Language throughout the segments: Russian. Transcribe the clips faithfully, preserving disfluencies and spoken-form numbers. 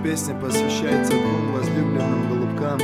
песня посвящается двум возлюбленным голубкам.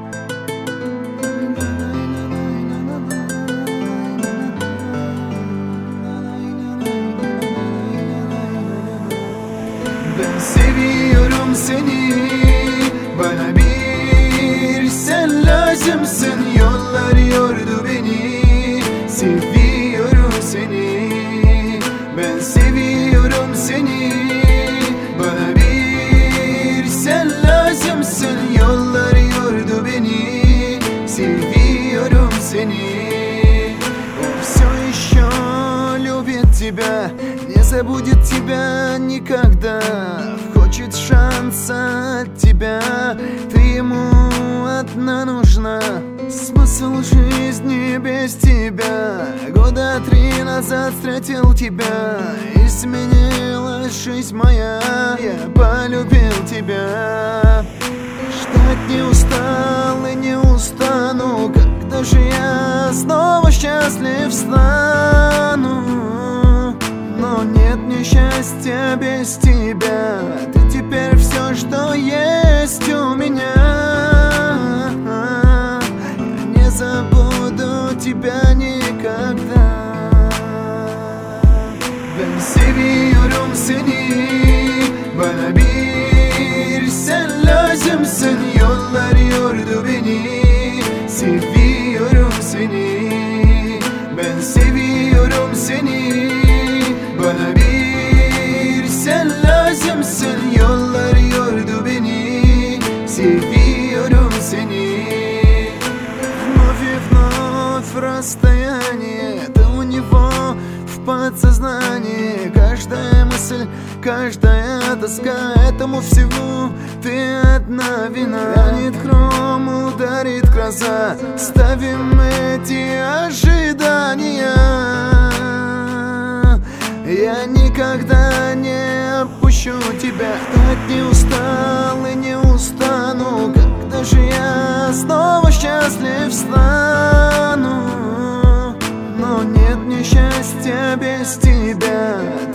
Ben seviyorum seni, bana bir sen lazımsın. Yollar yordu beni, seviyorum seni. Ben seviyorum seni, bana bir sen lazımsın. Yollar yordu beni, seviyorum seni. Он все еще любит тебя, не забудет тебя никогда. Хочет шанса от тебя, ты ему одна нужна. Смысл жизни без тебя. Года три назад встретил тебя, изменилась жизнь моя. Я полюбил тебя. Ждать не устал и не устану. Когда же я снова счастлив стану? Но нет мне счастья без тебя. Ты теперь все, что есть у меня. Я не забуду тебя никогда. Ben seviyorum seni, bana bir sen lazımsın. Yollar yordu beni, seviyorum seni. Ben seviyorum seni, bana bir sen lazımsın. Yollar yordu beni, seviyorum seni. Вновь и вновь расстояние, это у него в подсознании. Каждая мысль, каждая тоска, этому всему ты одна вина. Гранит хром, ударит гроза, ставим эти ожидания. Я никогда не отпущу тебя. Ждать не устал и не устану. Когда же я снова счастлив стану? Но нет мне счастья без тебя.